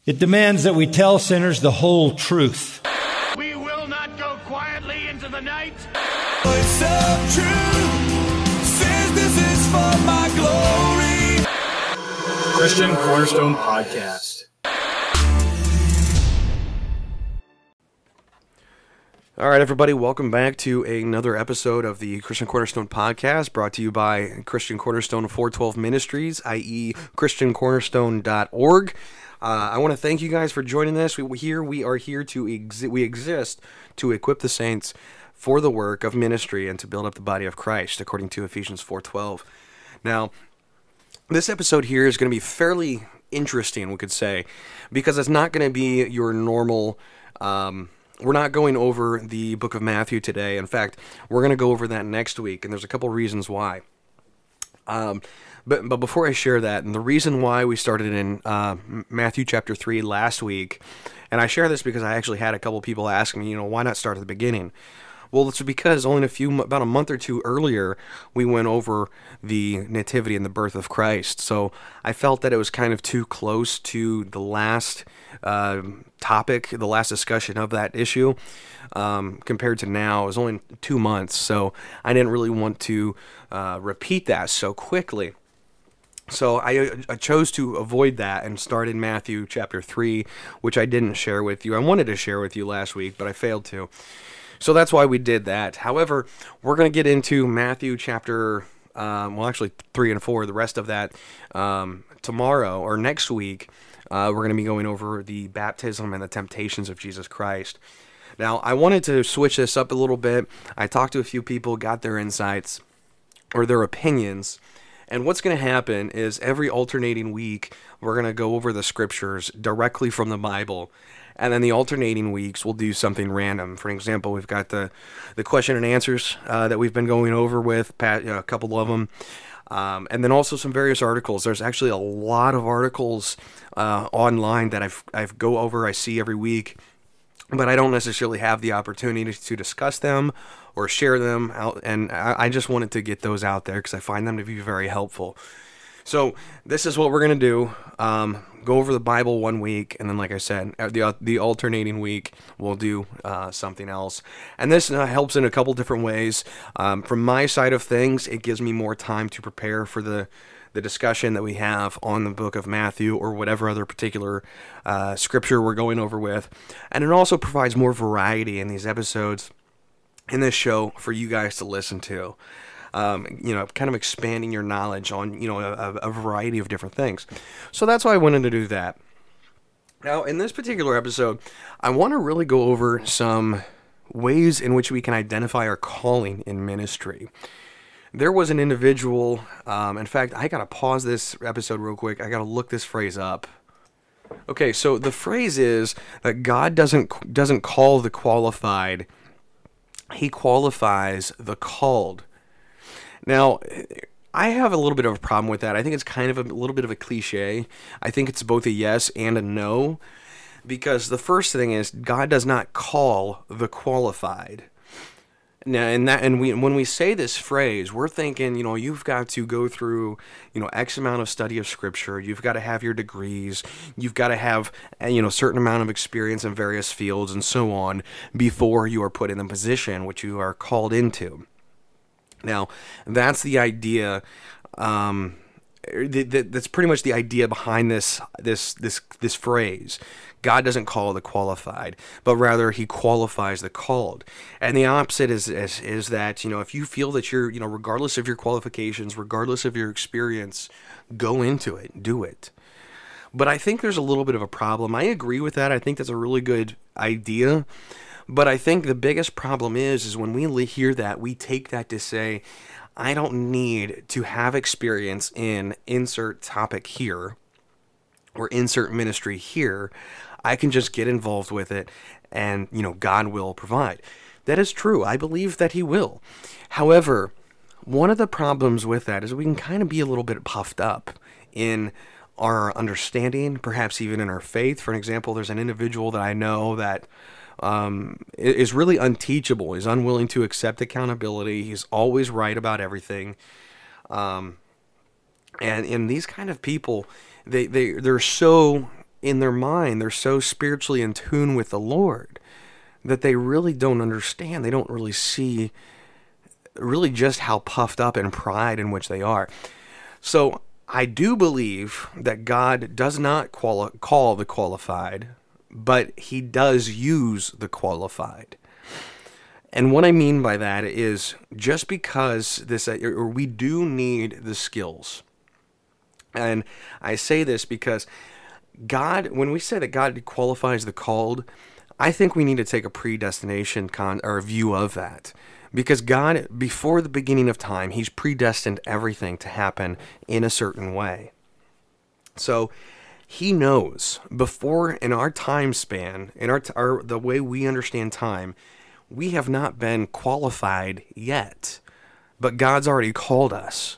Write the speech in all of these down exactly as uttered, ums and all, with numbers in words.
It demands that we tell sinners the whole truth. We will not go quietly into the night. Voice of truth says this is for my glory. Christian Cornerstone Podcast. All right, everybody, welcome back to another episode of the Christian Cornerstone Podcast, brought to you by Christian Cornerstone four twelve Ministries, that is christian cornerstone dot org. Uh, I want to thank you guys for joining us. We here we are here to exi- we exist to equip the saints for the work of ministry and to build up the body of Christ, according to Ephesians four twelve. Now, this episode here is going to be fairly interesting, we could say, because it's not going to be your normal. Um, We're not going over the book of Matthew today. In fact, we're going to go over that next week, and there's a couple reasons why. Um, but but before I share that, and the reason why we started in uh, Matthew chapter three last week, and I share this because I actually had a couple people ask me, you know, why not start at the beginning? Well, it's because only a few, about a month or two earlier, we went over the nativity and the birth of Christ. So I felt that it was kind of too close to the last uh, topic, the last discussion of that issue, um, compared to now. It was only two months, so I didn't really want to uh, repeat that so quickly. So I, I chose to avoid that and start in Matthew chapter three, which I didn't share with you. I wanted to share with you last week, but I failed to. So that's why we did that. However, we're going to get into Matthew chapter, um, well, actually three and four, the rest of that um, tomorrow or next week. Uh, we're going to be going over the baptism and the temptations of Jesus Christ. Now, I wanted to switch this up a little bit. I talked to a few people, got their insights or their opinions. And what's going to happen is every alternating week, we're going to go over the scriptures directly from the Bible. And then the alternating weeks, we'll do something random. For example, we've got the, the question and answers uh, that we've been going over with, Pat, you know, a couple of them. Um, and then also some various articles. There's actually a lot of articles uh, online that I've, I've go over, I see every week. But I don't necessarily have the opportunity to discuss them or share them out. And I, I just wanted to get those out there because I find them to be very helpful. So this is what we're going to do. Um, go over the Bible one week, and then, like I said, the the alternating week, we'll do uh, something else. And this uh, helps in a couple different ways. Um, from my side of things, it gives me more time to prepare for the, the discussion that we have on the book of Matthew or whatever other particular uh, scripture we're going over with. And it also provides more variety in these episodes, in this show, for you guys to listen to. Um, you know, kind of expanding your knowledge on, you know, a, a variety of different things. So that's why I wanted to do that. Now, in this particular episode, I want to really go over some ways in which we can identify our calling in ministry. There was an individual, um, in fact, I got to pause this episode real quick. I got to look this phrase up. Okay, so the phrase is that God doesn't doesn't call the qualified, He qualifies the called. Now, I have a little bit of a problem with that. I think it's kind of a little bit of a cliche. I think it's both a yes and a no, because the first thing is God does not call the qualified. Now, and that, and we, when we say this phrase, we're thinking, you know, you've got to go through, you know, X amount of study of Scripture. You've got to have your degrees. You've got to have, you know, a certain amount of experience in various fields and so on before you are put in the position which you are called into. Now, that's the idea. Um, that's pretty much the idea behind this this this this phrase. God doesn't call the qualified, but rather He qualifies the called. And the opposite is, is is that, you know, if you feel that you're, you know, regardless of your qualifications, regardless of your experience, go into it, do it. But I think there's a little bit of a problem. I agree with that. I think that's a really good idea. But I think the biggest problem is, is when we hear that, we take that to say, I don't need to have experience in insert topic here or insert ministry here. I can just get involved with it and, you know, God will provide. That is true. I believe that He will. However, one of the problems with that is we can kind of be a little bit puffed up in our understanding, perhaps even in our faith. For an example, there's an individual that I know that um, is really unteachable. He's unwilling to accept accountability. He's always right about everything. Um, and in these kind of people, they, they, they're so in their mind, they're so spiritually in tune with the Lord that they really don't understand. They don't really see really just how puffed up in pride in which they are. So I do believe that God does not quali- call the qualified, but he does use the qualified. And what I mean by that is just because this, or we do need the skills. And I say this because God, when we say that God qualifies the called, I think we need to take a predestination con or a view of that. Because God, before the beginning of time, he's predestined everything to happen in a certain way. So he knows before, in our time span, in our, our the way we understand time, we have not been qualified yet, but God's already called us.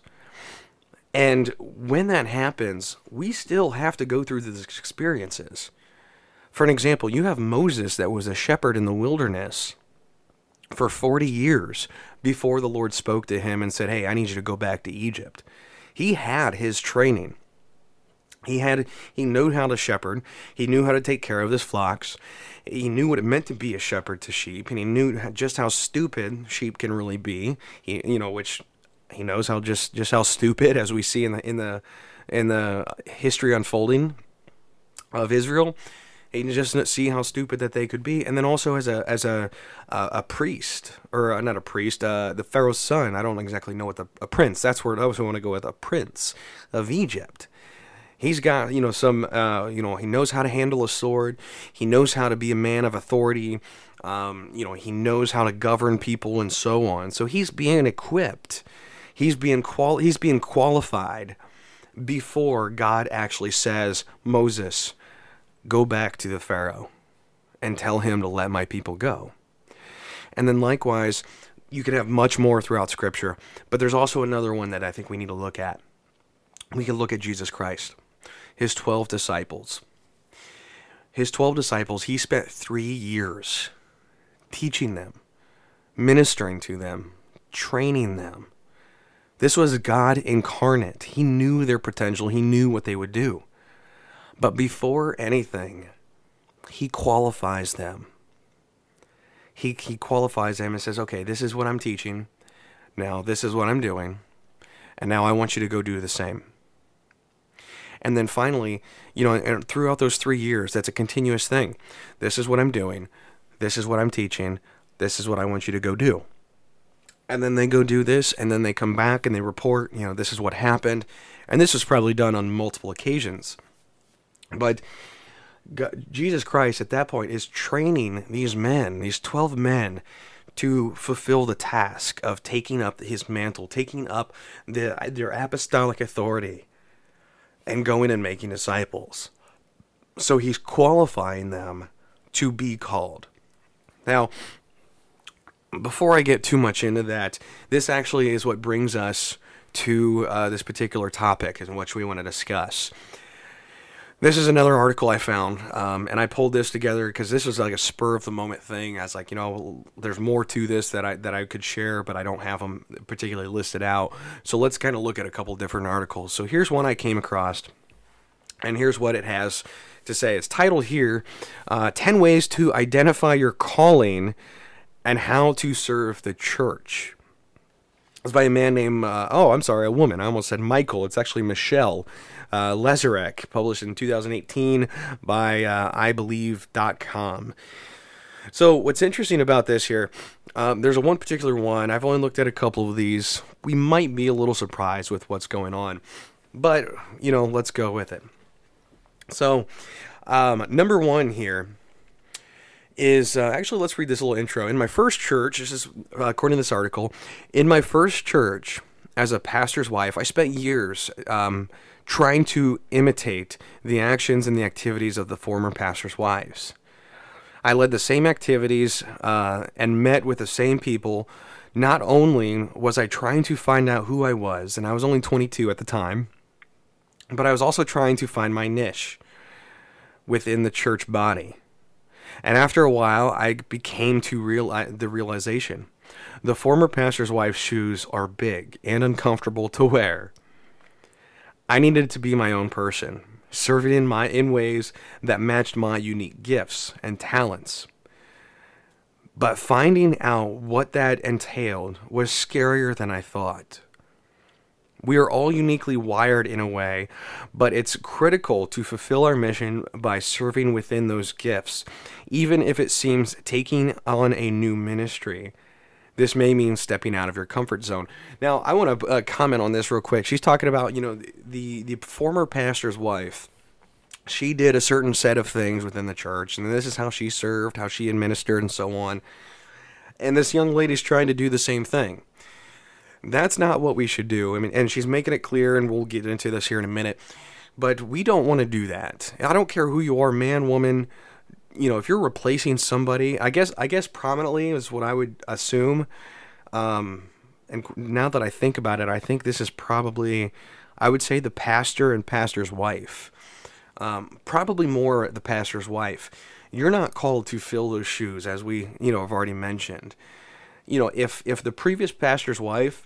And when that happens, we still have to go through these experiences. For an example, you have Moses that was a shepherd in the wilderness for forty years before the Lord spoke to him and said, hey, I need you to go back to Egypt. He had his training. He had, he knew how to shepherd. He knew how to take care of his flocks. He knew what it meant to be a shepherd to sheep, and he knew just how stupid sheep can really be. He, you know, which he knows how just, just how stupid, as we see in the in the in the history unfolding of Israel. He can just see how stupid that they could be, and then also as a as a a, a priest, or not a priest, uh, the Pharaoh's son. I don't exactly know what the a prince. That's where I also want to go with, a prince of Egypt. He's got, you know, some, uh, you know, he knows how to handle a sword. He knows how to be a man of authority. Um, you know, he knows how to govern people and so on. So he's being equipped. He's being qual. He's being qualified before God actually says, Moses, go back to the Pharaoh and tell him to let my people go. And then likewise, you could have much more throughout Scripture, but there's also another one that I think we need to look at. We can look at Jesus Christ, his twelve disciples. His twelve disciples, he spent three years teaching them, ministering to them, training them. This was God incarnate. He knew their potential. He knew what they would do. But before anything, he qualifies them. He, he qualifies them and says, okay, this is what I'm teaching. Now, this is what I'm doing. And now I want you to go do the same. And then finally, you know, and throughout those three years, that's a continuous thing. This is what I'm doing. This is what I'm teaching. This is what I want you to go do. And then they go do this, and then they come back and they report, you know, this is what happened. And this was probably done on multiple occasions. But God, Jesus Christ at that point is training these men, these twelve men, to fulfill the task of taking up his mantle, taking up the, their apostolic authority, and going and making disciples. So he's qualifying them to be called. Now, before I get too much into that, this actually is what brings us to uh, this particular topic in which we want to discuss. This is another article I found, um, and I pulled this together because this was like a spur of the moment thing. I was like, you know, there's more to this that I that I could share, but I don't have them particularly listed out. So let's kind of look at a couple different articles. So here's one I came across, and here's what it has to say. It's titled here, uh, ten Ways to Identify Your Calling and How to Serve the Church. It's by a man named, uh, oh, I'm sorry, a woman. I almost said Michael. It's actually Michelle uh, Lezarek, published in two thousand eighteen by uh, I believe dot com. So what's interesting about this here, um, there's a one particular one. I've only looked at a couple of these. We might be a little surprised with what's going on, but, you know, let's go with it. So, um, number one here is, uh, actually, let's read this little intro. In my first church, this is uh, according to this article, in my first church as a pastor's wife, I spent years um, trying to imitate the actions and the activities of the former pastor's wives. I led the same activities uh, and met with the same people. Not only was I trying to find out who I was, and I was only twenty-two at the time, but I was also trying to find my niche within the church body. And after a while, I became to realize the realization: the former pastor's wife's shoes are big and uncomfortable to wear. I needed to be my own person. serving in my in ways that matched my unique gifts and talents. But finding out what that entailed was scarier than I thought. We are all uniquely wired in a way, but it's critical to fulfill our mission by serving within those gifts, even if it seems taking on a new ministry. This may mean stepping out of your comfort zone. Now, I want to uh, comment on this real quick. She's talking about, you know, the, the former pastor's wife. She did a certain set of things within the church, and this is how she served, how she administered, and so on. And this young lady's trying to do the same thing. That's not what we should do. I mean, and she's making it clear, and we'll get into this here in a minute, but we don't want to do that. I don't care who you are, man, woman. You know, if you're replacing somebody, I guess, I guess prominently is what I would assume. Um, and now that I think about it, I think this is probably, I would say the pastor and pastor's wife. Um, probably more the pastor's wife. You're not called to fill those shoes, as we, you know, have already mentioned. You know, if if the previous pastor's wife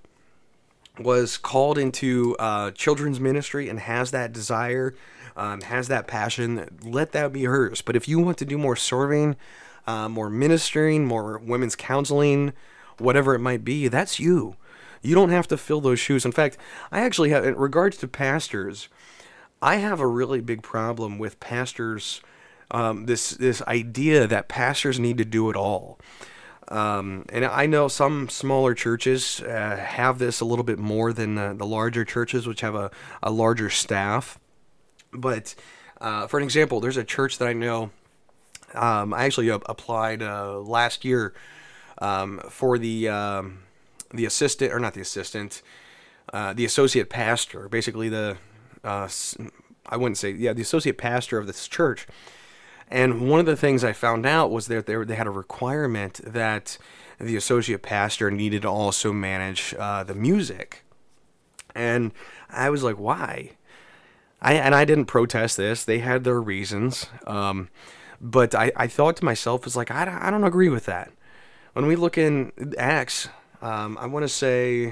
was called into uh, children's ministry and has that desire, um, has that passion, let that be hers. But if you want to do more serving, uh, more ministering, more women's counseling, whatever it might be, that's you. You don't have to fill those shoes. In fact, I actually have, in regards to pastors, I have a really big problem with pastors, um, this this idea that pastors need to do it all. Um, and I know some smaller churches uh, have this a little bit more than uh, the larger churches, which have a, a larger staff. But uh, for an example, there's a church that I know, um, I actually uh, applied uh, last year um, for the um, the assistant, or not the assistant, uh, the associate pastor, basically the... Uh, I wouldn't say, yeah, the associate pastor of this church. And one of the things I found out was that they, they had a requirement that the associate pastor needed to also manage uh, the music. And I was like, why? I And I didn't protest this. They had their reasons. Um, but I, I thought to myself, it's like, I don't, I don't agree with that. When we look in Acts, um, I want to say...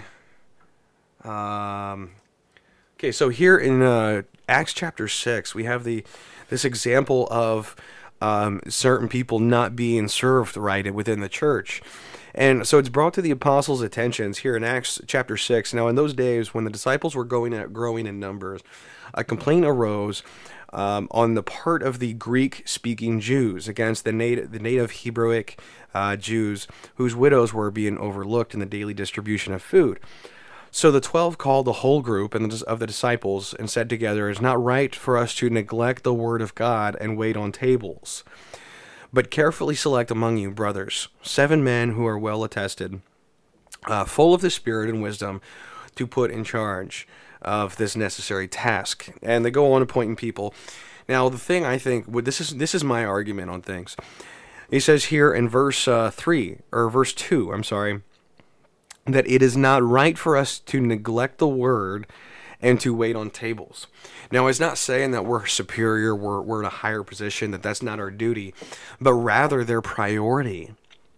Um, Okay, so here in uh, Acts chapter six, we have the this example of um, certain people not being served right within the church. And so it's brought to the apostles' attentions here in Acts chapter six. Now, in those days, when the disciples were going at, growing in numbers, a complaint arose um, on the part of the Greek-speaking Jews against the native, the native Hebrewic uh, Jews, whose widows were being overlooked in the daily distribution of food. So the twelve called the whole group and of the disciples and said together, "It is not right for us to neglect the word of God and wait on tables. But carefully select among you, brothers, seven men who are well attested, uh, full of the Spirit and wisdom, to put in charge of this necessary task." And they go on appointing people. Now, the thing I think, well, this is this is my argument on things. He says here in verse uh, three, or verse two, I'm sorry, that it is not right for us to neglect the word and to wait on tables. Now, it's not saying that we're superior, we're, we're in a higher position, that that's not our duty, but rather their priority.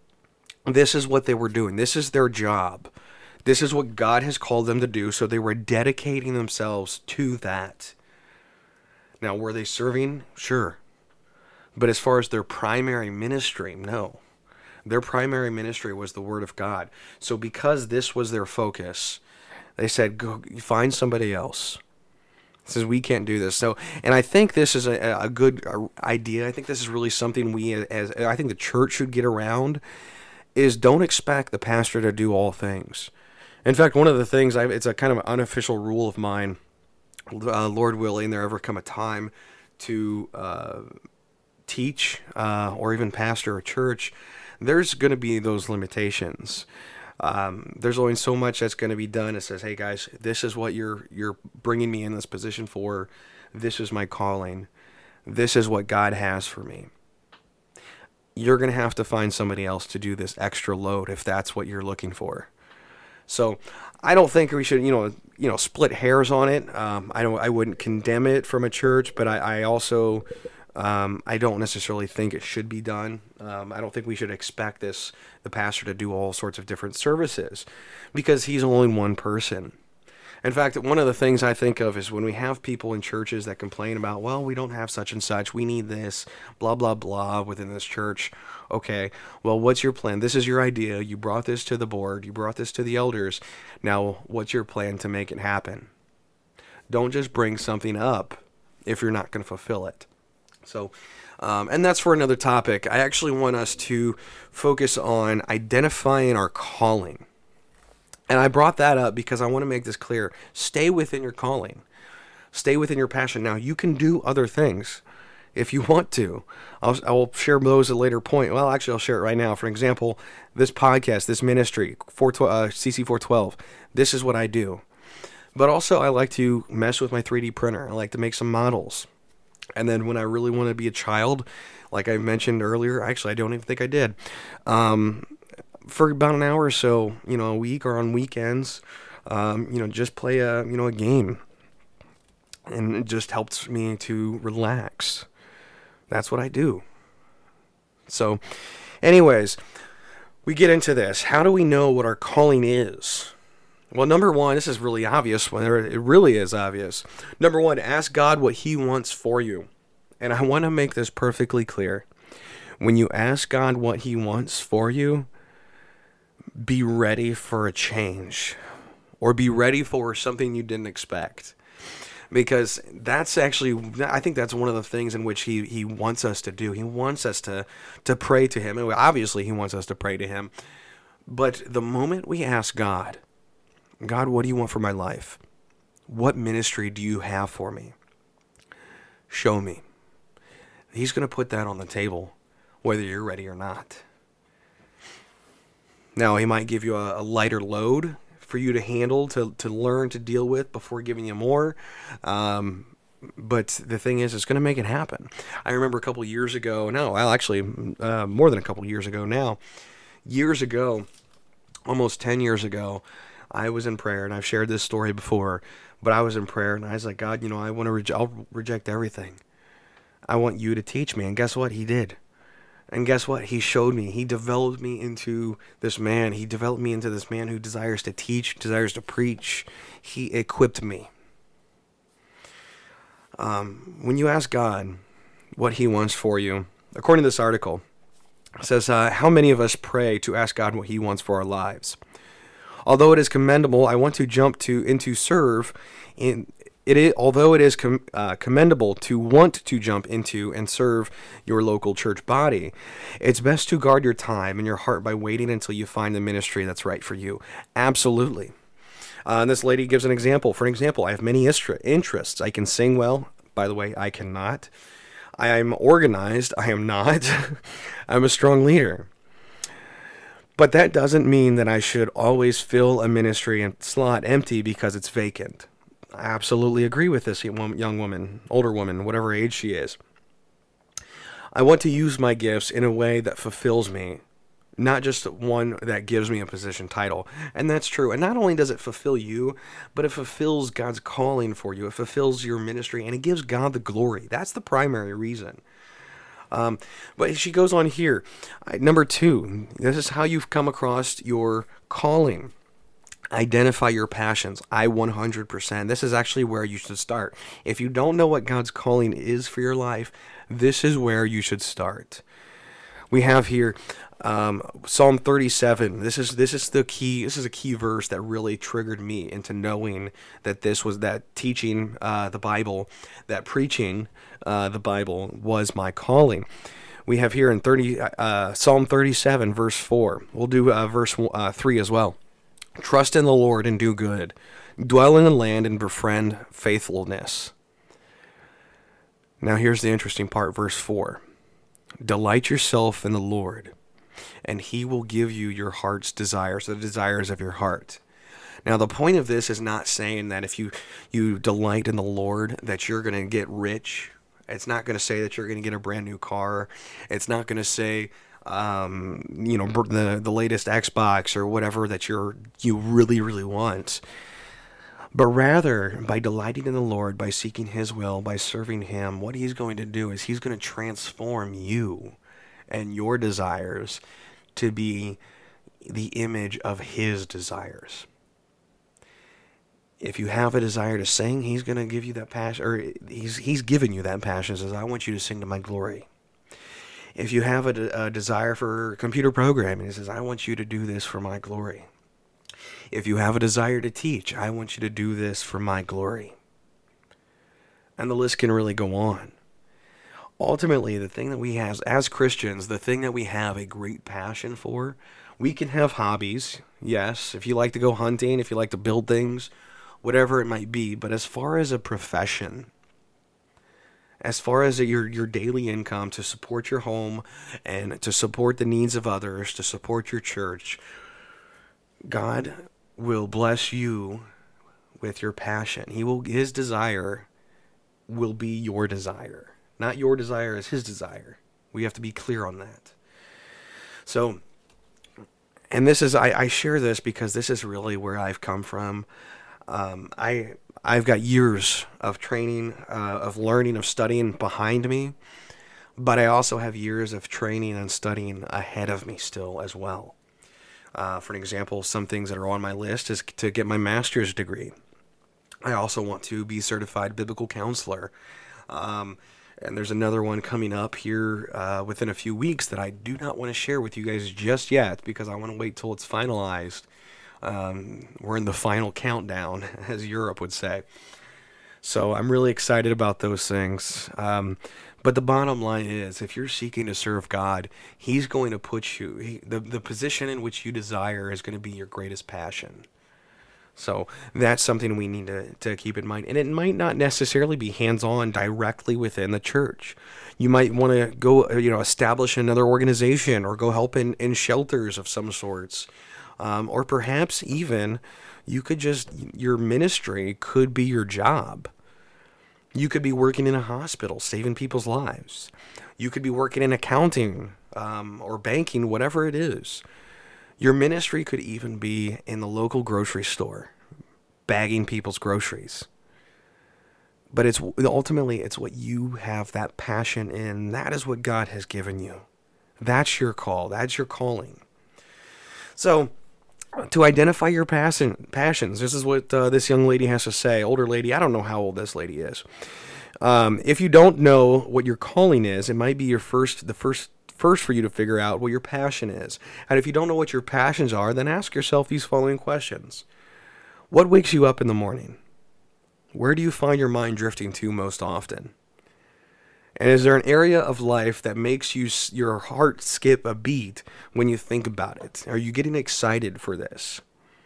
This is what they were doing. This is their job. This is what God has called them to do, so they were dedicating themselves to that. Now, were they serving? Sure. But as far as their primary ministry, no. Their primary ministry was the Word of God. So because this was their focus, they said, go find somebody else. It says, we can't do this. So, and I think this is a, a good idea. I think this is really something we, as I think the church should get around, is don't expect the pastor to do all things. In fact, one of the things, I, it's a kind of an unofficial rule of mine, uh, Lord willing, there ever come a time to uh, teach uh, or even pastor a church, there's going to be those limitations. Um, there's only so much that's going to be done. It says, hey guys, this is what you're you're bringing me in this position for. This is my calling. This is what God has for me. You're going to have to find somebody else to do this extra load if that's what you're looking for. So I don't think we should, you know, you know, split hairs on it. Um, I don't. I wouldn't condemn it from a church, but I, I also. Um, I don't necessarily think it should be done. Um, I don't think we should expect this, the pastor, to do all sorts of different services, because he's only one person. In fact, one of the things I think of is when we have people in churches that complain about, well, we don't have such and such, we need this, blah, blah, blah, within this church. Okay, well, what's your plan? This is your idea. You brought this to the board. You brought this to the elders. Now, what's your plan to make it happen? Don't just bring something up if you're not going to fulfill it. So, um, and that's for another topic. I actually want us to focus on identifying our calling. And I brought that up because I want to make this clear. Stay within your calling. Stay within your passion. Now, you can do other things if you want to. I'll, I will share those at a later point. Well, actually, I'll share it right now. For example, this podcast, this ministry, uh, C C four twelve, this is what I do. But also, I like to mess with my three D printer. I like to make some models. And then when I really want to be a child, like I mentioned earlier, actually, I don't even think I did, um... for about an hour or so, you know, a week or on weekends, um, you know, just play a, you know, a game. And it just helps me to relax. That's what I do. So, anyways, we get into this. How do we know what our calling is? Well, number one, this is really obvious. It really is obvious. Number one, ask God what He wants for you. And I want to make this perfectly clear. When you ask God what He wants for you, be ready for a change, or be ready for something you didn't expect, because that's actually, I think that's one of the things in which he, he wants us to do. He wants us to, to pray to Him. And obviously he wants us to pray to Him, but the moment we ask God, God, what do you want for my life? What ministry do you have for me? Show me. He's going to put that on the table, whether you're ready or not. Now, He might give you a, a lighter load for you to handle, to, to learn to deal with before giving you more. Um, but the thing is, it's going to make it happen. I remember a couple years ago, no, well, actually uh, more than a couple years ago now, years ago, almost ten years ago, I was in prayer, and I've shared this story before, but I was in prayer, and I was like, God, you know, I want to, re- I'll reject everything. I want you to teach me. And guess what? He did. And guess what? He showed me. He developed me into this man. He developed me into this man who desires to teach, desires to preach. He equipped me. Um, when you ask God what He wants for you, according to this article, it says, uh, how many of us pray to ask God what He wants for our lives? Although it is commendable, I want to jump to into serve in It is, although it is com, uh, commendable to want to jump into and serve your local church body, it's best to guard your time and your heart by waiting until you find the ministry that's right for you. Absolutely. Uh, and this lady gives an example. For an example, I have many istra- interests. I can sing well. By the way, I cannot. I am organized. I am not. I'm a strong leader. But that doesn't mean that I should always fill a ministry and slot empty because it's vacant. I absolutely agree with this young woman, older woman, whatever age she is. I want to use my gifts in a way that fulfills me, not just one that gives me a position title. And that's true. And not only does it fulfill you, but it fulfills God's calling for you. It fulfills your ministry, and it gives God the glory. That's the primary reason. Um, but she goes on here. Number two, this is how you've come across your calling. Identify your passions. I one hundred percent. This is actually where you should start. If you don't know what God's calling is for your life, this is where you should start. We have here um, Psalm thirty-seven. This is this is the key. This is a key verse that really triggered me into knowing that this was that teaching uh, the Bible, that preaching uh, the Bible was my calling. We have here in thirty uh, Psalm thirty-seven, verse four. We'll do uh, verse uh, three as well. Trust in the Lord and do good. Dwell in the land and befriend faithfulness. Now here's the interesting part, verse four. Delight yourself in the Lord, and He will give you your heart's desires, the desires of your heart. Now the point of this is not saying that if you, you delight in the Lord that you're going to get rich. It's not going to say that you're going to get a brand new car. It's not going to say Um, you know, the the latest Xbox or whatever that you're you really really want, but rather by delighting in the Lord, by seeking His will, by serving Him, what He's going to do is He's going to transform you and your desires to be the image of His desires. If you have a desire to sing, he's going to give you that passion, or he's he's given you that passion. Says, I want you to sing to my glory. If you have a, de- a desire for computer programming, he says, I want you to do this for my glory. If you have a desire to teach, I want you to do this for my glory. And the list can really go on. Ultimately, the thing that we have as Christians, the thing that we have a great passion for, we can have hobbies, yes, if you like to go hunting, if you like to build things, whatever it might be, but as far as a profession, as far as your your daily income to support your home and to support the needs of others, to support your church, God will bless you with your passion. He will, his desire will be your desire. Not your desire is his desire. We have to be clear on that. So, and this is, I, I share this because this is really where I've come from. Um, I, I've got years of training, uh, of learning, of studying behind me, but I also have years of training and studying ahead of me still as well. Uh, for an example, some things that are on my list is to get my master's degree. I also want to be certified biblical counselor. Um, and there's another one coming up here uh, within a few weeks that I do not want to share with you guys just yet because I want to wait till it's finalized. Um, we're in the final countdown, as Europe would say. So I'm really excited about those things. Um, but the bottom line is, if you're seeking to serve God, he's going to put you, he, the, the position in which you desire is going to be your greatest passion. So that's something we need to, to keep in mind. And it might not necessarily be hands-on directly within the church. You might want to go, you know, establish another organization or go help in, in shelters of some sorts. Um, or perhaps even you could just, your ministry could be your job. You could be working in a hospital, saving people's lives. You could be working in accounting um, or banking, whatever it is. Your ministry could even be in the local grocery store, bagging people's groceries. But it's ultimately, it's what you have that passion in. That is what God has given you. That's your call. That's your calling. So, to identify your passion, passions, this is what uh, this young lady has to say. Older lady, I don't know how old this lady is. Um, if you don't know what your calling is, it might be your first, the first First for you to figure out what your passion is. And if you don't know what your passions are, then ask yourself these following questions. What wakes you up in the morning? Where do you find your mind drifting to most often? And is there an area of life that makes you your heart skip a beat when you think about it? Are you getting excited for this?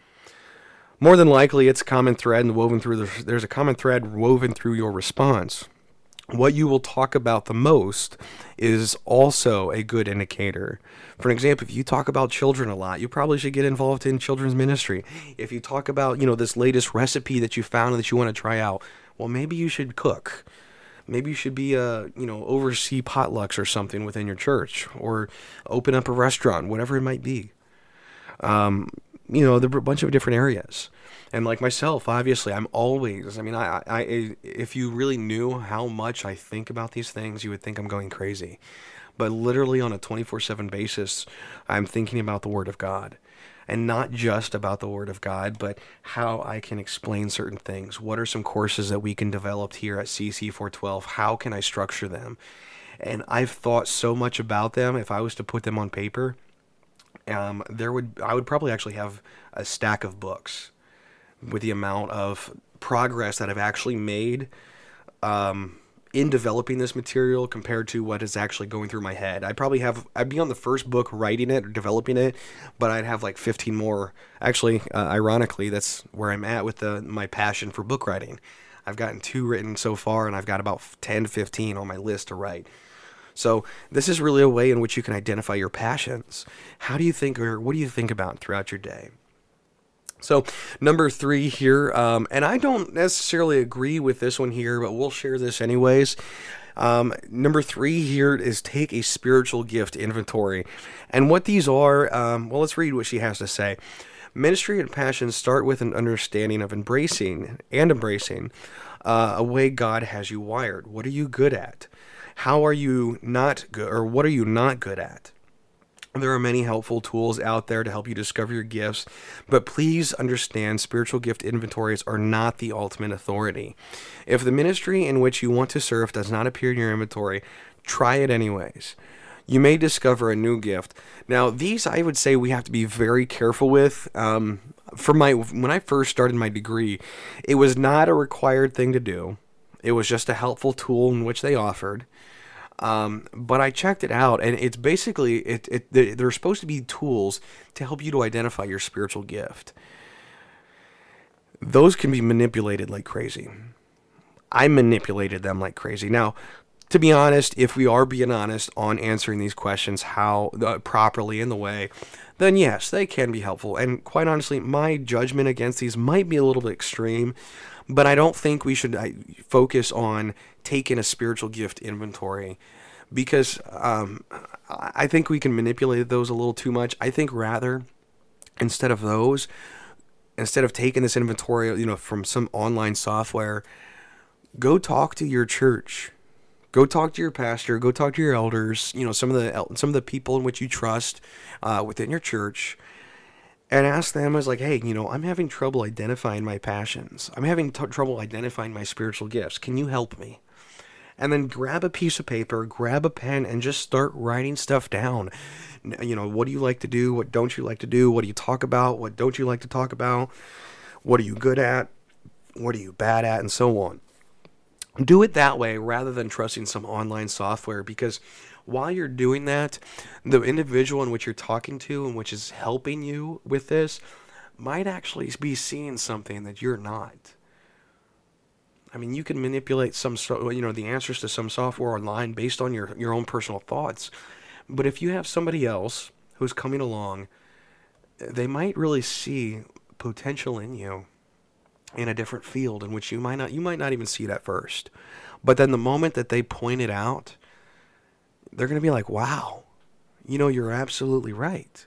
More than likely, it's a common thread and woven through the, there's a common thread woven through your response. What you will talk about the most is also a good indicator. For example, if you talk about children a lot, you probably should get involved in children's ministry. If you talk about, you know, this latest recipe that you found that you want to try out, well, maybe you should cook. Maybe you should be a, you know, oversee potlucks or something within your church, or open up a restaurant, whatever it might be. Um, you know, there are a bunch of different areas. And like myself, obviously, I'm always, I mean, I, I, if you really knew how much I think about these things, you would think I'm going crazy. But literally on a twenty-four seven basis, I'm thinking about the Word of God. And not just about the Word of God, but how I can explain certain things. What are some courses that we can develop here at C C four twelve? How can I structure them? And I've thought so much about them. If I was to put them on paper, um, there would I would probably actually have a stack of books with the amount of progress that I've actually made um, in developing this material compared to what is actually going through my head. I'd probably have, I'd be on the first book writing it or developing it, but I'd have like fifteen more. Actually, uh, ironically, that's where I'm at with the, my passion for book writing. I've gotten two written so far, and I've got about ten to fifteen on my list to write. So this is really a way in which you can identify your passions. How do you think, or what do you think about throughout your day? So number three here, um, and I don't necessarily agree with this one here, but we'll share this anyways. Um, number three here is take a spiritual gift inventory. And what these are, um, well, let's read what she has to say. Ministry and passion start with an understanding of embracing and embracing uh, a way God has you wired. What are you good at? How are you not good, or what are you not good at? There are many helpful tools out there to help you discover your gifts, but please understand spiritual gift inventories are not the ultimate authority. If the ministry in which you want to serve does not appear in your inventory, try it anyways. You may discover a new gift. Now, these I would say we have to be very careful with. Um, for my when I first started my degree, it was not a required thing to do. It was just a helpful tool in which they offered. Um, but I checked it out, and it's basically, it, it, they're supposed to be tools to help you to identify your spiritual gift. Those can be manipulated like crazy. I manipulated them like crazy. Now, to be honest, if we are being honest on answering these questions how uh, properly in the way, then yes, they can be helpful. And quite honestly, my judgment against these might be a little bit extreme, but I don't think we should I, focus on taking a spiritual gift inventory, because um, I think we can manipulate those a little too much. I think rather, instead of those, instead of taking this inventory, you know, from some online software, go talk to your church. Go talk to your pastor. Go talk to your elders. You know, some of the some of the people in which you trust uh, within your church, and ask them as like, hey, you know, I'm having trouble identifying my passions. I'm having t- trouble identifying my spiritual gifts. Can you help me? And then grab a piece of paper, grab a pen, and just start writing stuff down. You know, what do you like to do? What don't you like to do? What do you talk about? What don't you like to talk about? What are you good at? What are you bad at? And so on. Do it that way rather than trusting some online software, because while you're doing that, the individual in which you're talking to and which is helping you with this might actually be seeing something that you're not. I mean, you can manipulate some, you know, the answers to some software online based on your, your own personal thoughts. But if you have somebody else who's coming along, they might really see potential in you in a different field in which you might not, you might not even see it at first. But then the moment that they point it out, they're going to be like, wow, you know, you're absolutely right.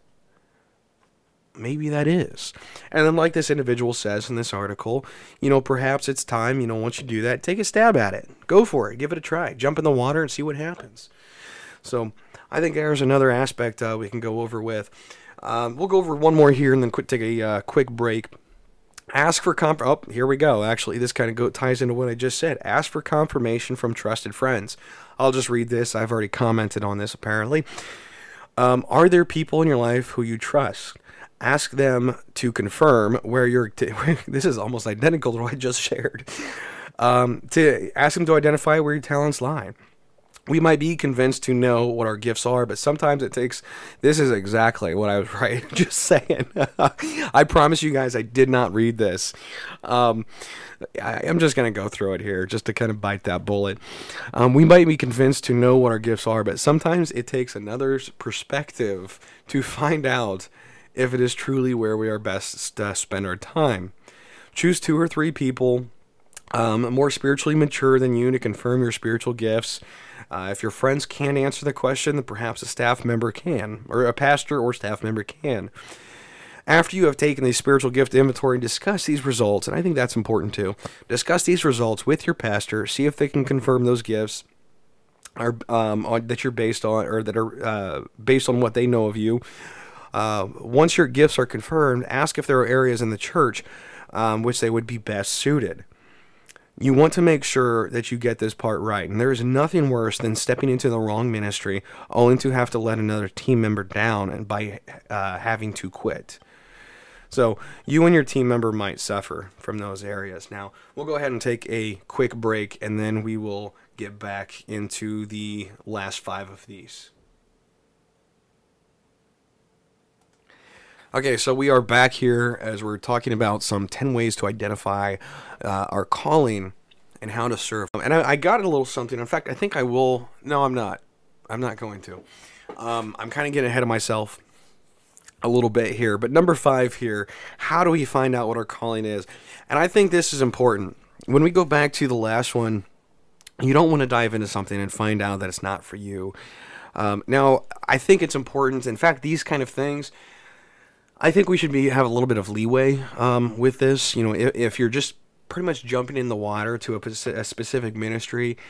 Maybe that is. And then like this individual says in this article, you know, perhaps it's time, you know, once you do that, take a stab at it. Go for it. Give it a try. Jump in the water and see what happens. So I think there's another aspect uh, we can go over with. Um, we'll go over one more here and then quick take a uh, quick break. Ask for comp. Oh, here we go. Actually, this kind of go- ties into what I just said. Ask for confirmation from trusted friends. I'll just read this. I've already commented on this, apparently. Um, are there people in your life who you trust? Ask them to confirm where your... T- this is almost identical to what I just shared. Um, to ask them to identify where your talents lie. We might be convinced to know what our gifts are, but sometimes it takes... This is exactly what I was right just saying. I promise you guys I did not read this. Um, I, I'm just going to go through it here just to kind of bite that bullet. Um, we might be convinced to know what our gifts are, but sometimes it takes another's perspective to find out if it is truly where we are best to spend our time. Choose two or three people um, more spiritually mature than you to confirm your spiritual gifts. Uh, if your friends can't answer the question, then perhaps a staff member can, or a pastor or staff member can. After you have taken the spiritual gift inventory, discuss these results, and I think that's important too. Discuss these results with your pastor. See if they can confirm those gifts are um, on, that you're based on, or that are uh, based on what they know of you. Uh, once your gifts are confirmed, ask if there are areas in the church um, which they would be best suited. You want to make sure that you get this part right, and there is nothing worse than stepping into the wrong ministry only to have to let another team member down and by uh, having to quit. So you and your team member might suffer from those areas. Now, we'll go ahead and take a quick break, and then we will get back into the last five of these. Okay, so we are back here as we're talking about some ten ways to identify uh, our calling and how to serve. And I, I got a little something. In fact, I think I will. No, I'm not. I'm not going to. Um, I'm kind of getting ahead of myself a little bit here. But number five here, how do we find out what our calling is? And I think this is important. When we go back to the last one, you don't want to dive into something and find out that it's not for you. Um, now, I think it's important. In fact, these kind of things, I think we should be have a little bit of leeway um, with this. You know, if, if you're just pretty much jumping in the water to a, a specific ministry,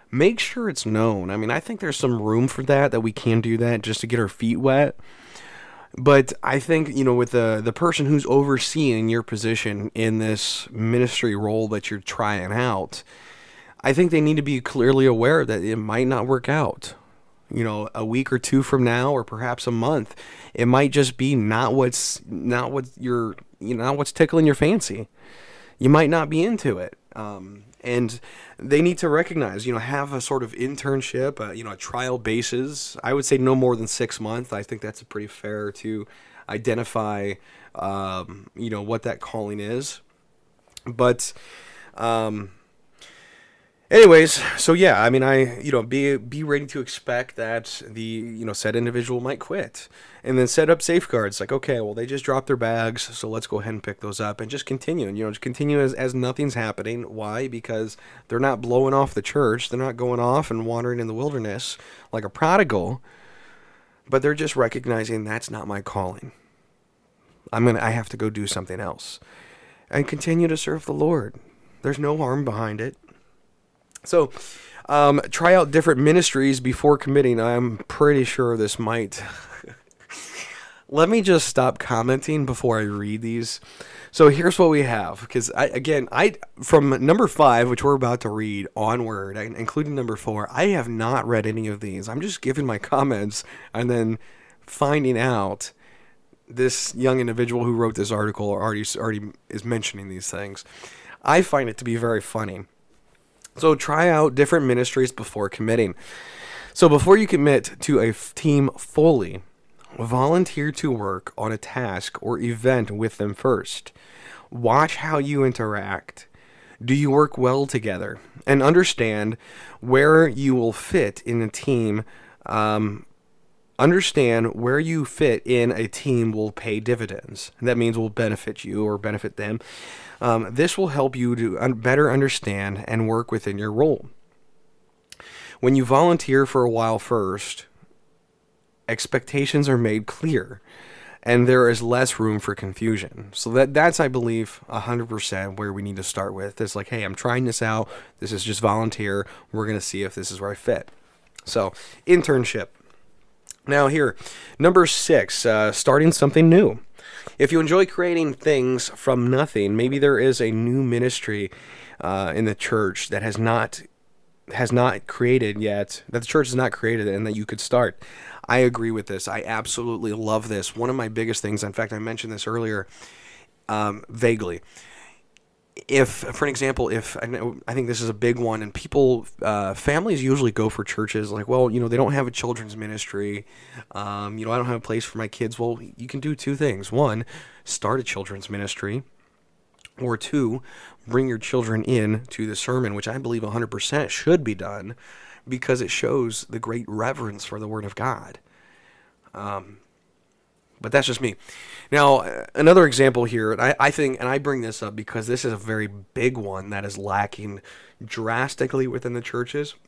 make sure it's known. I mean, I think there's some room for that, that we can do that just to get our feet wet. But I think, you know, with the the person who's overseeing your position in this ministry role that you're trying out, I think they need to be clearly aware that it might not work out. You know, a week or two from now, or perhaps a month, it might just be not what's not what you're, you know, not what's tickling your fancy. You might not be into it. Um, and they need to recognize, you know, have a sort of internship, uh, you know, a trial basis. I would say no more than six months. I think that's pretty fair to identify, um, you know, what that calling is. But, um, anyways, so yeah, I mean, I, you know, be, be ready to expect that the, you know, said individual might quit, and then set up safeguards like, okay, well, they just dropped their bags, so let's go ahead and pick those up and just continue, and, you know, just continue as, as nothing's happening. Why? Because they're not blowing off the church. They're not going off and wandering in the wilderness like a prodigal, but they're just recognizing that's not my calling. I'm going to, I have to go do something else and continue to serve the Lord. There's no harm behind it. So, um, try out different ministries before committing. I'm pretty sure this might... Let me just stop commenting before I read these. So here's what we have. Because, I, again, I from number five, which we're about to read, onward, including number four, I have not read any of these. I'm just giving my comments and then finding out this young individual who wrote this article already, already is mentioning these things. I find it to be very funny. So try out different ministries before committing. So before you commit to a f- team fully, volunteer to work on a task or event with them first. Watch how you interact. Do you work well together? And understand where you will fit in a team. Um, understand where you fit in a team will pay dividends. That means will benefit you or benefit them. Um, this will help you to un- better understand and work within your role. When you volunteer for a while first, expectations are made clear, and there is less room for confusion. So that that's, I believe, one hundred percent where we need to start with. It's like, hey, I'm trying this out. This is just volunteer. We're going to see if this is where I fit. So, internship. Now here, number six, uh, starting something new. If you enjoy creating things from nothing, maybe there is a new ministry uh, in the church that has not has not created yet, that the church has not created, and that you could start. I agree with this. I absolutely love this. One of my biggest things, in fact, I mentioned this earlier, um, vaguely. If, for an example, if, I, know, I think this is a big one, and people, uh, families usually go for churches like, well, you know, they don't have a children's ministry. Um, you know, I don't have a place for my kids. Well, you can do two things. One, start a children's ministry. Or two, bring your children in to the sermon, which I believe one hundred percent should be done, because it shows the great reverence for the Word of God. Um, but that's just me. Now, another example here, and I, I think, and I bring this up because this is a very big one that is lacking drastically within the churches,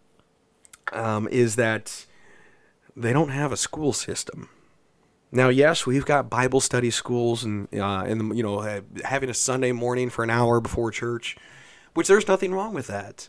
um, is that they don't have a school system. Now, yes, we've got Bible study schools and, uh, and you know, uh, having a Sunday morning for an hour before church, which there's nothing wrong with that.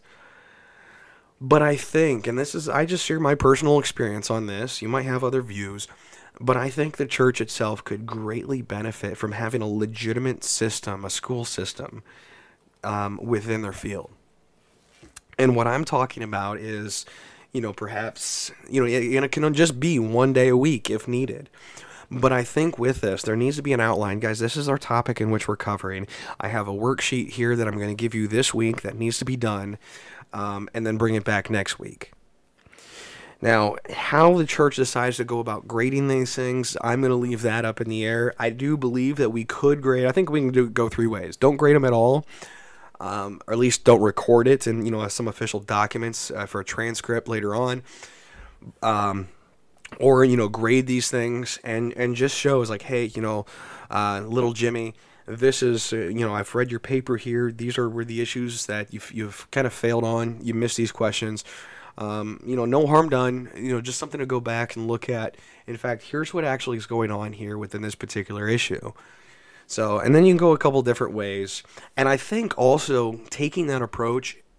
But I think, and this is, I just share my personal experience on this, you might have other views, but I think the church itself could greatly benefit from having a legitimate system, a school system, um, within their field. And what I'm talking about is, you know, perhaps, you know, it, it can just be one day a week if needed. But I think with this, there needs to be an outline. Guys, this is our topic in which we're covering. I have a worksheet here that I'm going to give you this week that needs to be done, um, and then bring it back next week. Now, how the church decides to go about grading these things, I'm going to leave that up in the air. I do believe that we could grade. I think we can do, go three ways. Don't grade them at all, um, or at least don't record it in, you know, some official documents uh, for a transcript later on. Um... Or, you know, grade these things and, and just shows like, hey, you know, uh, little Jimmy, this is, uh, you know, I've read your paper here. These are were the issues that you've, you've kind of failed on. You missed these questions. Um, you know, no harm done. You know, just something to go back and look at. In fact, here's what actually is going on here within this particular issue. So, and then you can go a couple different ways. And I think also taking that approach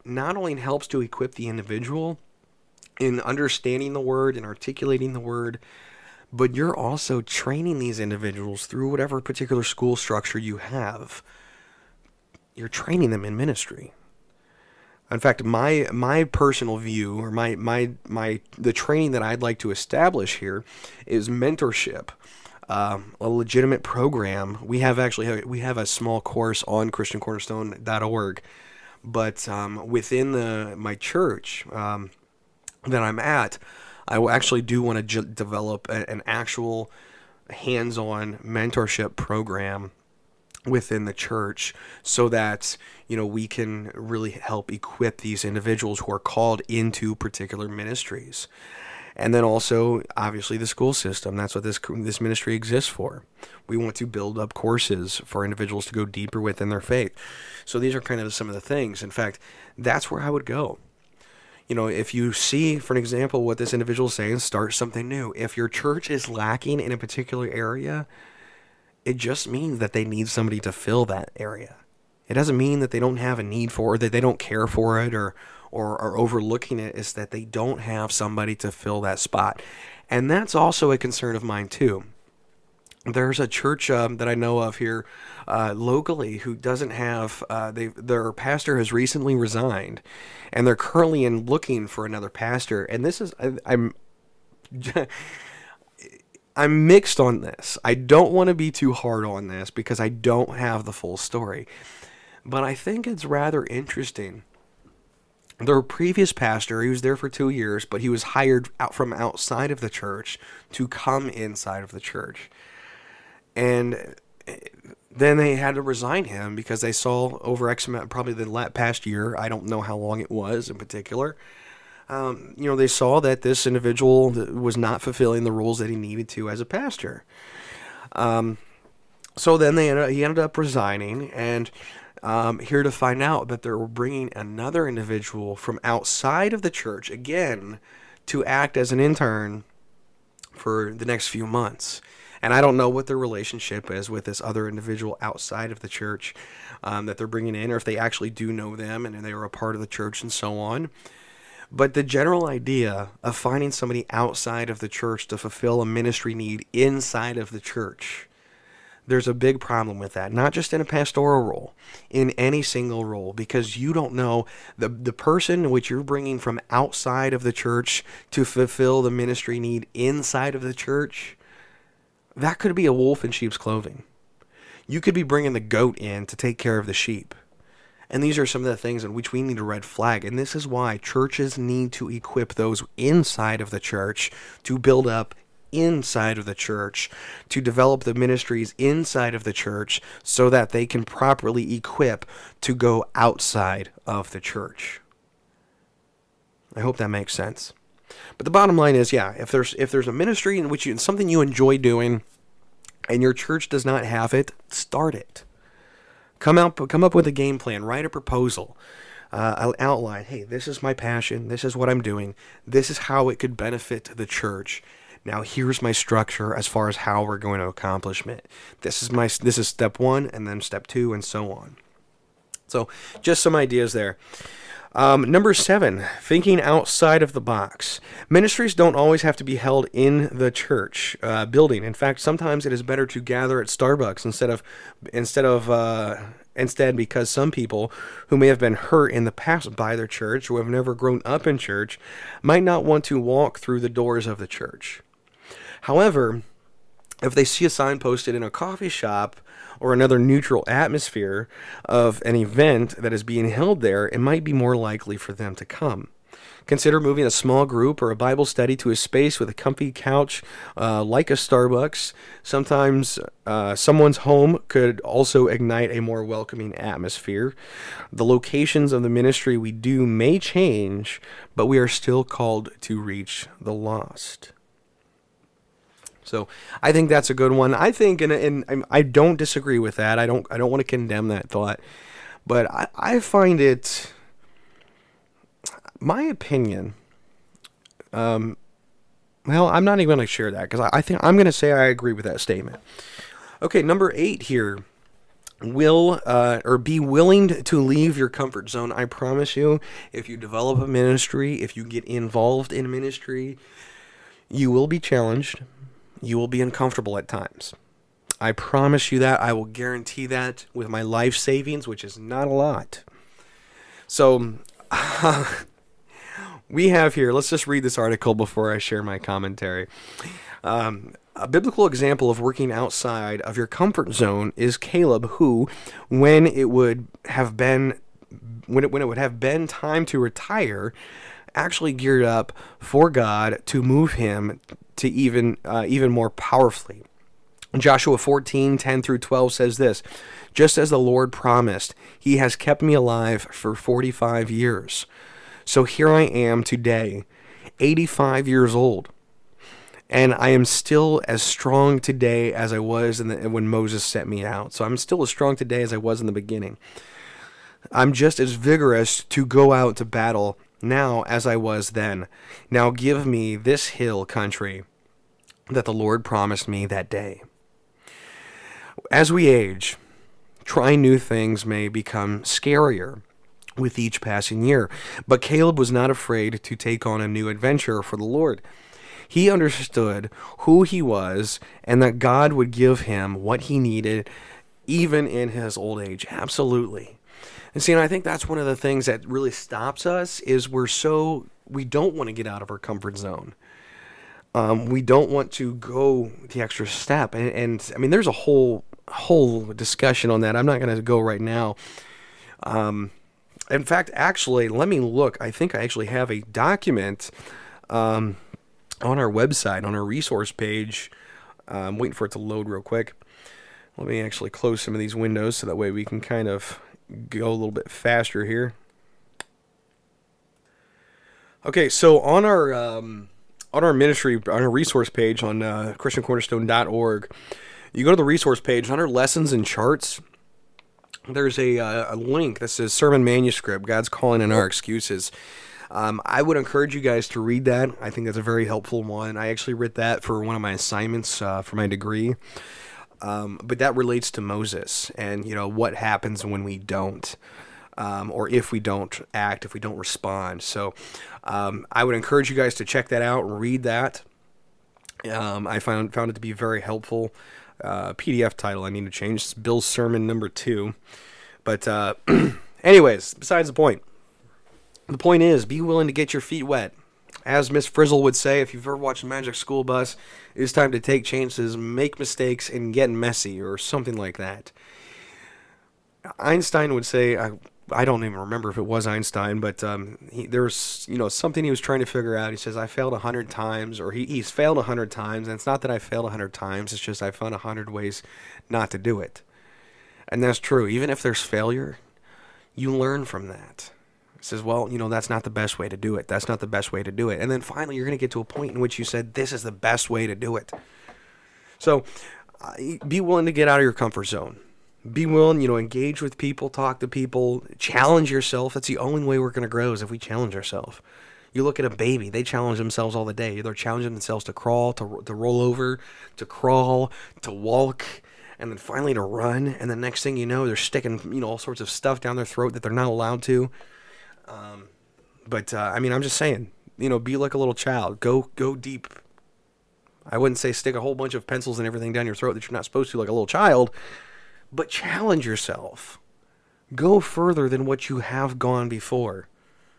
not only helps to equip the individual in understanding the word and articulating the word, but you're also training these individuals through whatever particular school structure you have. You're training them in ministry. In fact, my my personal view, or my my my the training that I'd like to establish here, is mentorship, um, a legitimate program. We have actually we have a small course on Christian Cornerstone dot org, but um, within the my church um, that I'm at, I actually do want to j- develop a, an actual hands-on mentorship program within the church, so that, you know, we can really help equip these individuals who are called into particular ministries. And then also, obviously, the school system. That's what this this ministry exists for. We want to build up courses for individuals to go deeper within their faith. So these are kind of some of the things. In fact, that's where I would go. You know, if you see, for an example, what this individual is saying, start something new. If your church is lacking in a particular area, it just means that they need somebody to fill that area. It doesn't mean that they don't have a need for it, that they don't care for it, or or are overlooking it. It's that they don't have somebody to fill that spot. And that's also a concern of mine too. There's a church um, that I know of here uh, locally who doesn't have, uh, they their pastor has recently resigned, and they're currently in looking for another pastor. And this is, I, I'm... I'm mixed on this. I don't want to be too hard on this because I don't have the full story. But I think it's rather interesting. Their previous pastor, he was there for two years, but he was hired out from outside of the church to come inside of the church. And then they had to resign him because they saw over X amount, probably the past year, I don't know how long it was in particular, Um, you know, they saw that this individual was not fulfilling the roles that he needed to as a pastor. Um, so then they ended up, he ended up resigning, and um, here to find out that they were bringing another individual from outside of the church, again, to act as an intern for the next few months. And I don't know what their relationship is with this other individual outside of the church um, that they're bringing in, or if they actually do know them and they were a part of the church and so on. But the general idea of finding somebody outside of the church to fulfill a ministry need inside of the church, there's a big problem with that. Not just in a pastoral role, in any single role, because you don't know the the person which you're bringing from outside of the church to fulfill the ministry need inside of the church. That could be a wolf in sheep's clothing. You could be bringing the goat in to take care of the sheep. And these are some of the things in which we need a red flag. And this is why churches need to equip those inside of the church to build up inside of the church, to develop the ministries inside of the church so that they can properly equip to go outside of the church. I hope that makes sense. But the bottom line is, yeah, if there's if there's a ministry in which you, something you enjoy doing and your church does not have it, start it. Come out, come up with a game plan, write a proposal, uh, outline, hey, this is my passion, this is what I'm doing, this is how it could benefit the church. Now here's my structure as far as how we're going to accomplish it. This is my, this is step one, and then step two, and so on. So just some ideas there. Um, number seven, thinking outside of the box. Ministries don't always have to be held in the church uh, building. In fact, sometimes it is better to gather at Starbucks instead of instead of uh, instead because some people who may have been hurt in the past by their church, who have never grown up in church, might not want to walk through the doors of the church. However, if they see a sign posted in a coffee shop or another neutral atmosphere of an event that is being held there, it might be more likely for them to come. Consider moving a small group or a Bible study to a space with a comfy couch uh, like a Starbucks. Sometimes uh, someone's home could also ignite a more welcoming atmosphere. The locations of the ministry we do may change, but we are still called to reach the lost. So I think that's a good one. I think, and, and I don't disagree with that. I don't I don't want to condemn that thought. But I, I find it, my opinion, um, well, I'm not even going to share that because I, I think I'm going to say I agree with that statement. Okay, number eight here. will uh, or be willing to leave your comfort zone. I promise you, if you develop a ministry, if you get involved in ministry, you will be challenged. You will be uncomfortable at times. I promise you that. I will guarantee that with my life savings, which is not a lot. So uh, we have here, let's just read this article before I share my commentary. Um, a biblical example of working outside of your comfort zone is Caleb, who, when it would have been, when it, when it would have been time to retire, actually geared up for God to move him to even, uh, even more powerfully. Joshua fourteen, ten through twelve says this, just as the Lord promised, he has kept me alive for forty-five years. So here I am today, eighty-five years old, and I am still as strong today as I was in the, when Moses sent me out. So I'm still as strong today as I was in the beginning. I'm just as vigorous to go out to battle now as I was then. Now give me this hill country that the Lord promised me that day. As we age, trying new things may become scarier with each passing year, but Caleb was not afraid to take on a new adventure for the Lord. He understood who he was and that God would give him what he needed even in his old age. Absolutely. And see, and I think that's one of the things that really stops us is we're so, we don't want to get out of our comfort zone. Um, we don't want to go the extra step. And, and I mean, there's a whole whole discussion on that. I'm not going to go right now. Um, in fact, actually, let me look. I think I actually have a document um, on our website, on our resource page. Uh, I'm waiting for it to load real quick. Let me actually close some of these windows so that way we can kind of go a little bit faster here. Okay, so on our um, on our ministry, on our resource page on uh, Christian Cornerstone dot org, you go to the resource page, under lessons and charts, there's a, uh, a link that says Sermon Manuscript, God's Calling and Our Excuses. Um, I would encourage you guys to read that. I think that's a very helpful one. I actually read that for one of my assignments uh, for my degree. Um, but that relates to Moses and, you know, what happens when we don't, um, or if we don't act, if we don't respond. So um, I would encourage you guys to check that out and read that. Um, I found found it to be very helpful. Uh, P D F title I need to change. It's Bill's Sermon number two. But uh, anyways, besides the point. The point is, be willing to get your feet wet. As Miss Frizzle would say, if you've ever watched Magic School Bus, it's time to take chances, make mistakes, and get messy, or something like that. Einstein would say, I, I don't even remember if it was Einstein, but um, he, there was, you know, something he was trying to figure out. He says, I failed a hundred times, or he, he's failed a hundred times, and it's not that I failed a hundred times, it's just I found a hundred ways not to do it. And that's true. Even if there's failure, you learn from that. Says, well, you know, that's not the best way to do it. That's not the best way to do it. And then finally, you're going to get to a point in which you said, this is the best way to do it. So uh, be willing to get out of your comfort zone. Be willing, you know, engage with people, talk to people, challenge yourself. That's the only way we're going to grow is if we challenge ourselves. You look at a baby, they challenge themselves all the day. They're challenging themselves to crawl, to, to roll over, to crawl, to walk, and then finally to run. And the next thing you know, they're sticking, you know, all sorts of stuff down their throat that they're not allowed to. Um, but, uh, I mean, I'm just saying, you know, be like a little child, go, go deep. I wouldn't say stick a whole bunch of pencils and everything down your throat that you're not supposed to like a little child, but challenge yourself. Go further than what you have gone before.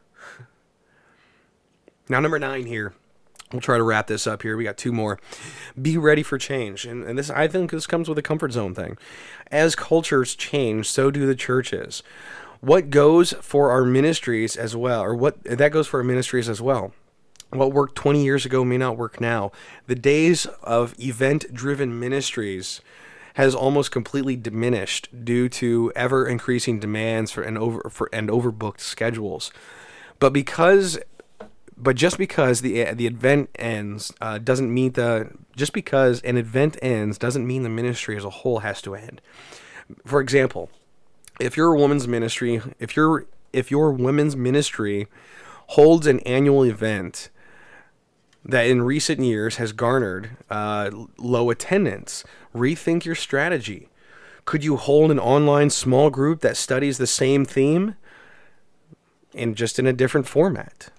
Now, number nine here, we'll try to wrap this up here. We got two more. Be ready for change. And, and this, I think this comes with a comfort zone thing. As cultures change, so do the churches. What goes for our ministries as well, or what that goes for our ministries as well. What worked twenty years ago may not work now. The days of event-driven ministries has almost completely diminished due to ever-increasing demands for and over for and overbooked schedules. But because, but just because the the event ends uh, doesn't mean the just because an event ends doesn't mean the ministry as a whole has to end. For example, if your women's ministry, if your if your women's ministry holds an annual event that in recent years has garnered uh, low attendance, rethink your strategy. Could you hold an online small group that studies the same theme and just in a different format?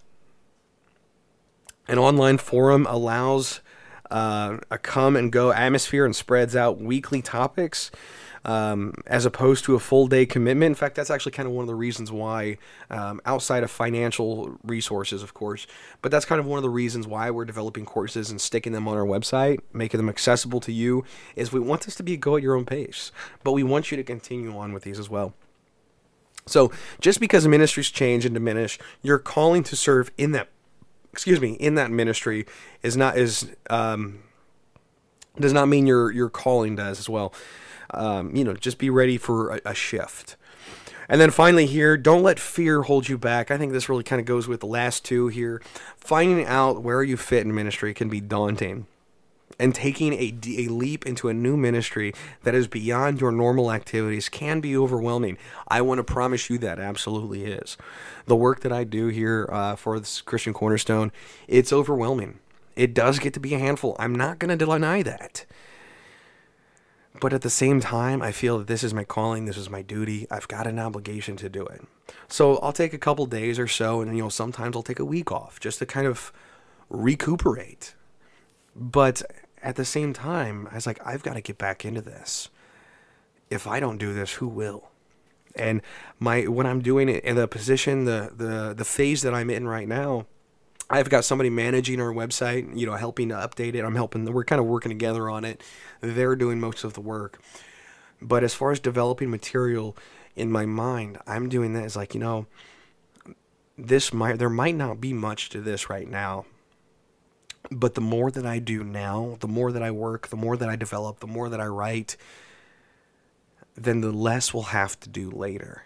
An online forum allows uh, a come and go atmosphere and spreads out weekly topics um, as opposed to a full day commitment. In fact, that's actually kind of one of the reasons why, um, outside of financial resources, of course, but that's kind of one of the reasons why we're developing courses and sticking them on our website, making them accessible to you, is we want this to be a go at your own pace, but we want you to continue on with these as well. So just because ministries change and diminish, your calling to serve in that excuse me, in that ministry is not is um, does not mean your your calling does as well. Um, you know, just be ready for a, a shift. And then finally here, don't let fear hold you back. I think this really kind of goes with the last two here. Finding out where you fit in ministry can be daunting. And taking a, a leap into a new ministry that is beyond your normal activities can be overwhelming. I want to promise you that absolutely is. The work that I do here uh, for this Christian Cornerstone, it's overwhelming. It does get to be a handful. I'm not going to deny that. But at the same time, I feel that this is my calling. This is my duty. I've got an obligation to do it. So I'll take a couple days or so, and you know, sometimes I'll take a week off just to kind of recuperate. But at the same time, I was like, I've got to get back into this. If I don't do this, who will? And my what I'm doing in the position, the the the phase that I'm in right now, I've got somebody managing our website, you know, helping to update it. I'm helping. We're kind of working together on it. They're doing most of the work. But as far as developing material in my mind, I'm doing that as like, you know, this might there might not be much to this right now. But the more that I do now, the more that I work, the more that I develop, the more that I write, then the less we'll have to do later.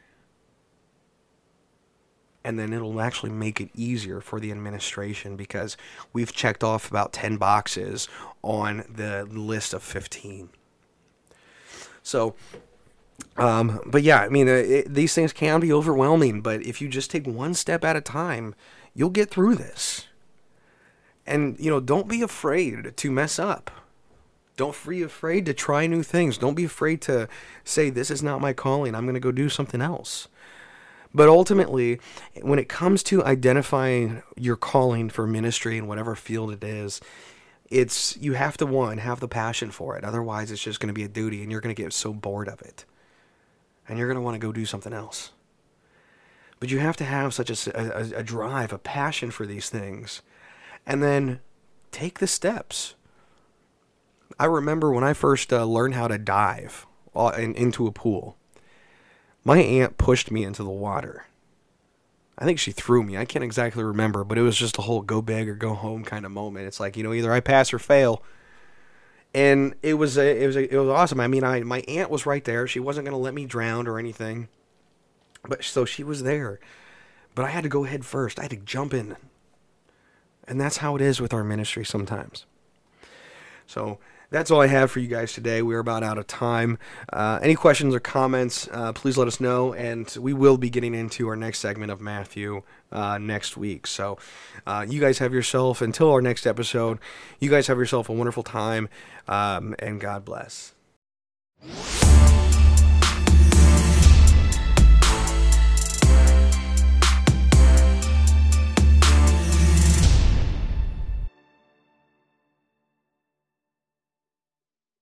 And then it'll actually make it easier for the administration because we've checked off about ten boxes on the list of fifteen. So, um, but yeah, I mean, it, these things can be overwhelming, but if you just take one step at a time, you'll get through this. And, you know, don't be afraid to mess up. Don't be afraid to try new things. Don't be afraid to say, this is not my calling. I'm going to go do something else. But ultimately, when it comes to identifying your calling for ministry in whatever field it is, it's you have to, one, have the passion for it. Otherwise, it's just going to be a duty, and you're going to get so bored of it. And you're going to want to go do something else. But you have to have such a, a, a drive, a passion for these things. And then take the steps. I remember when I first uh, learned how to dive uh, in, into a pool. My aunt pushed me into the water. I think she threw me. I can't exactly remember, but it was just a whole go big or go home kind of moment. It's like, you know, either I pass or fail. And it was a, it was a, it was awesome. I mean, I my aunt was right there. She wasn't going to let me drown or anything. But so she was there. But I had to go head first. I had to jump in. And that's how it is with our ministry sometimes. So that's all I have for you guys today. We're about out of time. Uh, any questions or comments, uh, please let us know. And we will be getting into our next segment of Matthew uh, next week. So uh, you guys have yourself, until our next episode, you guys have yourself a wonderful time. Um, and God bless.